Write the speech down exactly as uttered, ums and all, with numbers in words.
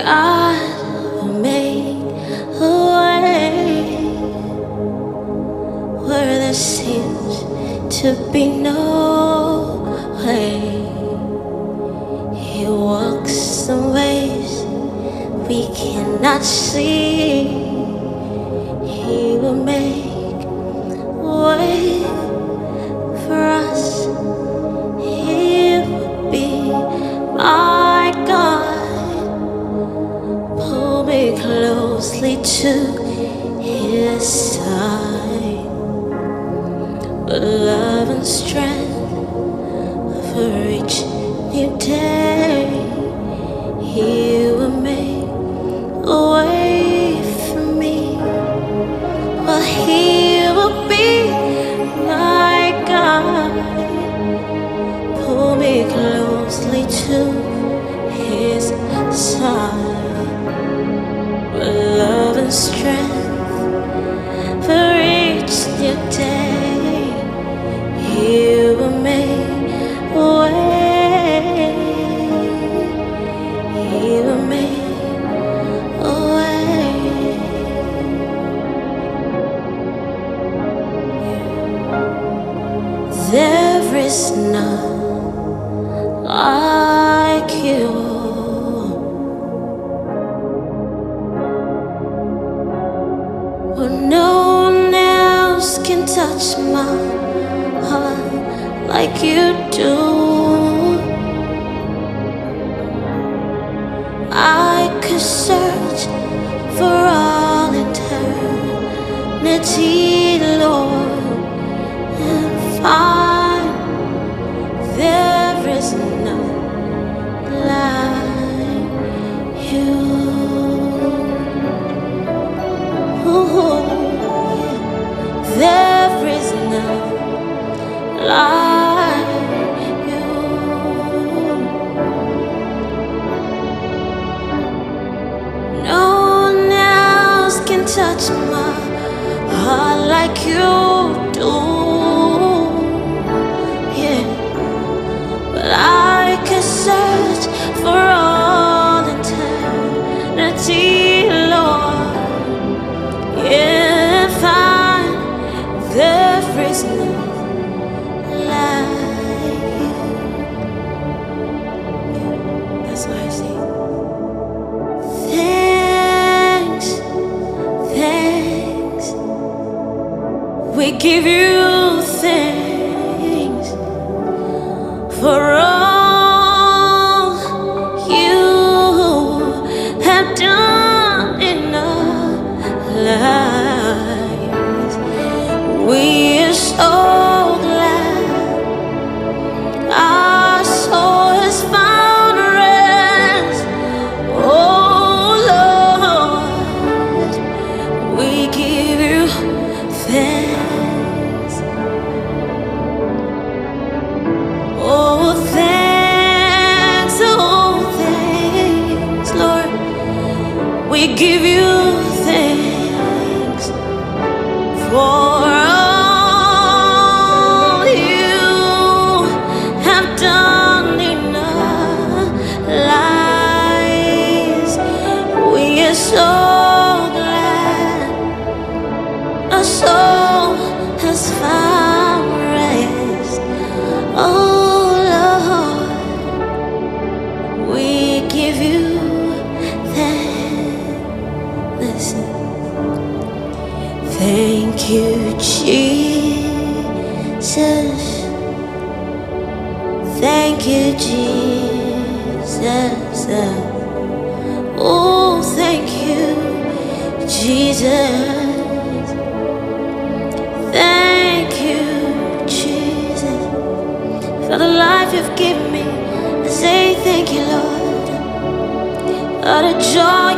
God will make a way where there seems to be no way. He walks in ways we cannot see. He will make a way for us. He will be my God. Pull me closely to His side with love and strength for each new day. He will make a way for me. Well, He will be my God. Pull me closely to His side with love and strength for each new day. He will make a way. He will make a way. There is none like You. Well, no one else can touch my heart like You do. I could search for all eternity, Lord, and find there is none like You. There is none like You. No one else can touch my heart like You do. Yeah, but I can search for all eternity, Lord. Yeah, find there is none like You. That's what I see. Thanks, thanks. We give You thanks for all You have done in our lives. We are so glad our soul has found rest. Oh Lord, we give You thanks. Oh thanks, oh thanks, Lord. We give You thanks for all You have done in our lives. We are so glad our soul has found rest. Oh Lord, we give You thanks. Listen. Thank You, Jesus. Thank You, Jesus. Oh, thank You, Jesus. Thank You, Jesus, for the life You've given me. I say thank You, Lord, for the joy